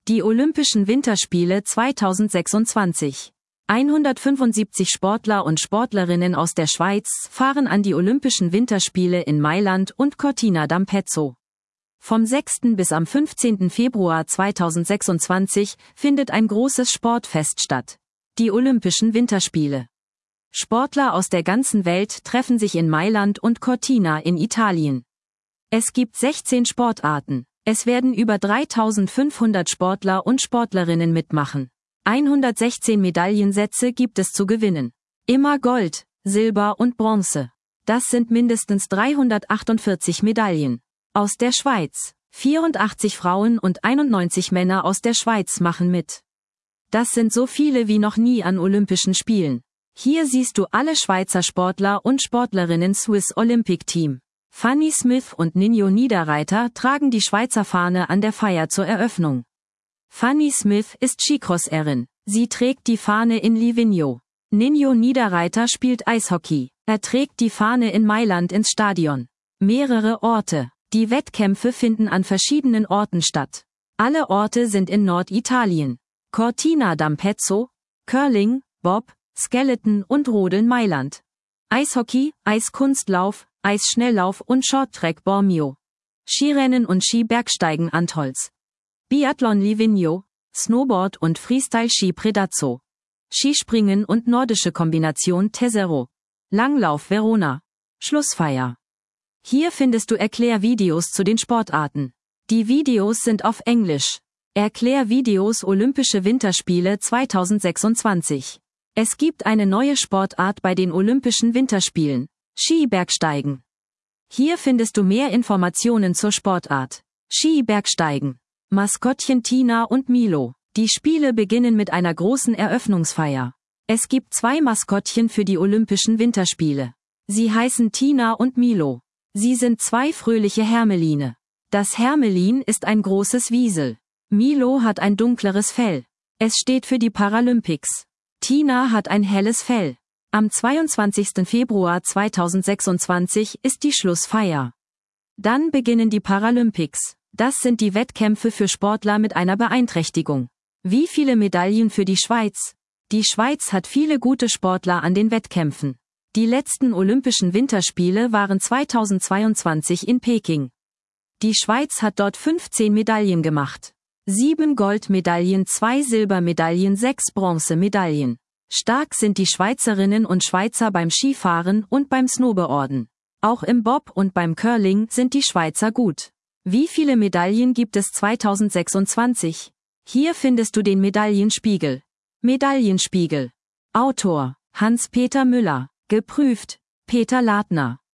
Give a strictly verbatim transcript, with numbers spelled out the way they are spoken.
Die Olympischen Winterspiele zweitausendsechsundzwanzig. hundertfünfundsiebzig Sportler und Sportlerinnen aus der Schweiz fahren an die Olympischen Winterspiele in Mailand und Cortina d'Ampezzo. Vom sechsten bis am fünfzehnten Februar zweitausendsechsundzwanzig findet ein großes Sportfest statt. Die Olympischen Winterspiele. Sportler aus der ganzen Welt treffen sich in Mailand und Cortina in Italien. Es gibt sechzehn Sportarten. Es werden über dreitausendfünfhundert Sportler und Sportlerinnen mitmachen. hundertsechzehn Medaillensätze gibt es zu gewinnen. Immer Gold, Silber und Bronze. Das sind mindestens dreihundertachtundvierzig Medaillen. Aus der Schweiz. vierundachtzig Frauen und einundneunzig Männer aus der Schweiz machen mit. Das sind so viele wie noch nie an Olympischen Spielen. Hier siehst du alle Schweizer Sportler und Sportlerinnen Swiss Olympic Team. Fanny Smith und Ninjo Niederreiter tragen die Schweizer Fahne an der Feier zur Eröffnung. Fanny Smith ist Skicrosserin. Sie trägt die Fahne in Livigno. Ninjo Niederreiter spielt Eishockey. Er trägt die Fahne in Mailand ins Stadion. Mehrere Orte. Die Wettkämpfe finden an verschiedenen Orten statt. Alle Orte sind in Norditalien. Cortina d'Ampezzo, Curling, Bob, Skeleton und Rodeln Mailand. Eishockey, Eiskunstlauf, Eisschnelllauf und Shorttrack Bormio. Skirennen und Skibergsteigen Antholz. Biathlon Livigno, Snowboard und Freestyle-Ski Predazzo. Skispringen und nordische Kombination Tesero. Langlauf Verona. Schlussfeier. Hier findest du Erklärvideos zu den Sportarten. Die Videos sind auf Englisch. Erklärvideos Olympische Winterspiele zweitausendsechsundzwanzig. Es gibt eine neue Sportart bei den Olympischen Winterspielen. Skibergsteigen. Hier findest du mehr Informationen zur Sportart. Skibergsteigen. Maskottchen Tina und Milo. Die Spiele beginnen mit einer großen Eröffnungsfeier. Es gibt zwei Maskottchen für die Olympischen Winterspiele. Sie heißen Tina und Milo. Sie sind zwei fröhliche Hermeline. Das Hermelin ist ein großes Wiesel. Milo hat ein dunkleres Fell. Es steht für die Paralympics. Tina hat ein helles Fell. Am zweiundzwanzigsten Februar zweitausendsechsundzwanzig ist die Schlussfeier. Dann beginnen die Paralympics. Das sind die Wettkämpfe für Sportler mit einer Beeinträchtigung. Wie viele Medaillen für die Schweiz? Die Schweiz hat viele gute Sportler an den Wettkämpfen. Die letzten Olympischen Winterspiele waren zweitausendzweiundzwanzig in Peking. Die Schweiz hat dort fünfzehn Medaillen gemacht. Sieben Goldmedaillen, zwei Silbermedaillen, sechs Bronzemedaillen. Stark sind die Schweizerinnen und Schweizer beim Skifahren und beim Snowboarden. Auch im Bob und beim Curling sind die Schweizer gut. Wie viele Medaillen gibt es zweitausendsechsundzwanzig? Hier findest du den Medaillenspiegel. Medaillenspiegel. Autor: Hans-Peter Müller. Geprüft: Peter Ladner.